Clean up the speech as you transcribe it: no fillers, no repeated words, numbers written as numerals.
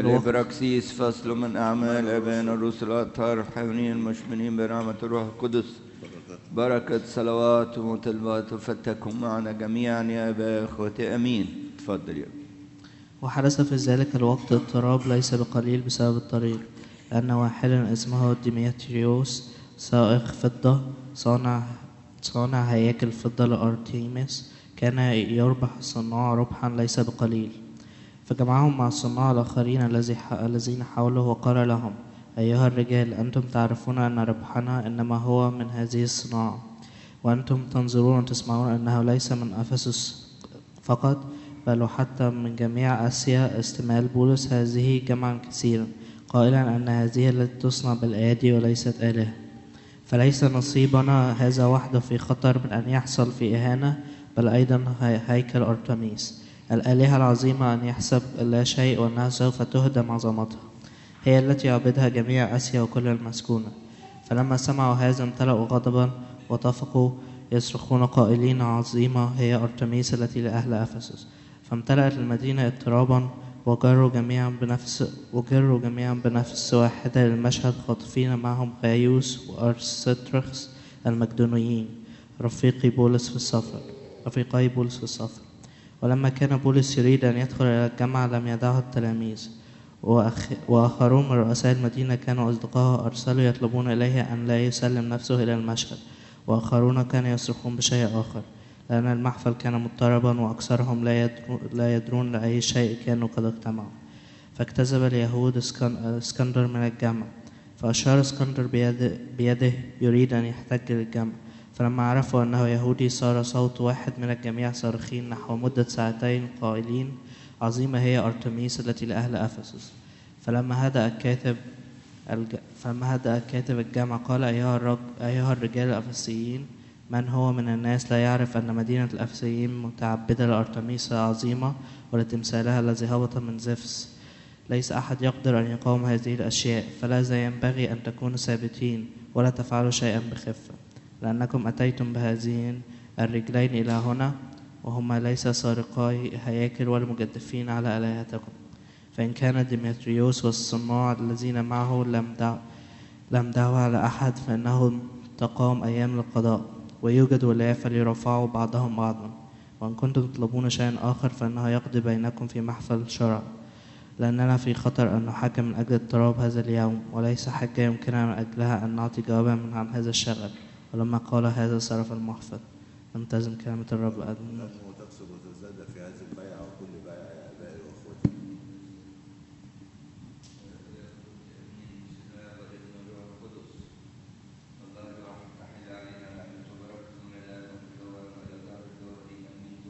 الوقت. الإبراكسيس فصل من أعمال أبائنا الرسل الأطهار الحيوانيين المشمنين برحمة الروح القدس. بركة صلوات ومطلبات وفتكم معنا جميعا يا أبا إخوتي أمين. تفضل يا أبا. وحدث في ذلك الوقت اضطراب ليس بقليل بسبب الطريق، لأن واحدا اسمه ديمتريوس سائق فضة صانع هياكل فضة لأرتيمس كان يربح الصناع ربحا ليس بقليل. فجمعهم مع الصناع الآخرين الذين حوله وقال لهم: أيها الرجال، أنتم تعرفون أن ربحنا إنما هو من هذه الصناعة، وأنتم تنظرون وتسمعون أنه ليس من أفسس فقط بل وحتى من جميع آسيا استمال بولس هذه جمعا كثيرا، قائلا أن هذه التي تصنع بالأيدي وليست آلهة. فليس نصيبنا هذا وحده في خطر من أن يحصل في إهانة، بل أيضا هيكل أرتميس الآلهة العظيمة أن يحسب لا شيء وأنها سوف تهدم عظمتها، هي التي يعبدها جميع آسيا وكل المسكونة. فلما سمعوا هذا امتلأوا غضبا وطفقوا يصرخون قائلين: عظيمة هي أرتميس التي لأهل أفسس. فامتلأت المدينة اضطرابا وجروا جميعا بنفس واحدة للمشهد، خاطفين معهم غايوس وأرسترخس المقدونيين رفيقي بولس في السفر. ولما كان بولس يريد أن يدخل إلى الجامعة لم يدعه التلاميذ، وآخرون من رؤساء المدينة كانوا أصدقائه أرسلوا يطلبون إليه أن لا يسلم نفسه إلى المشهد، وآخرون كانوا يصرخون بشيء آخر، لأن المحفل كان مضطربا وأكثرهم لا يدرون لأي شيء كانوا قد اجتمعوا. فاجتذب اليهود اسكندر من الجمع، فأشار اسكندر بيده يريد أن يحتج للجمع. فلما عرفوا أنه يهودي صار صوت واحد من الجميع صارخين نحو مدة ساعتين قائلين: عظيمة هي أرتميس التي لأهل أفسس. فلما هدأ كاتب الجامع قال: أيها الرجال الأفسيين، من هو من الناس لا يعرف أن مدينة الأفسيين متعبدة لأرتميس عظيمة ولتمثالها الذي هبط من زفس؟ ليس أحد يقدر أن يقاوم هذه الأشياء، فلذا ينبغي أن تكونوا ثابتين ولا تفعلوا شيئا بخفة، لأنكم أتيتم بهذين الرجلين إلى هنا وهما ليس سارقاي هياكل ولا مجدفين على آلهتكم. فإن كان ديمتريوس والصناع الذين معه لم دعوا على أحد، فإنه تقام أيام للقضاء، ويوجد ولاية فليرفعوا بعضهم بعضا. وإن كنتم تطلبون شيئا آخر فإنه يقضي بينكم في محفل شرع، لأننا في خطر أن نحاكم من أجل اضطراب هذا اليوم، وليس حاجة يمكننا من أجلها أن نعطي جوابا عن هذا الشغل. ولما قال هذا صرف المحفل. نلتزم كلمة الرب.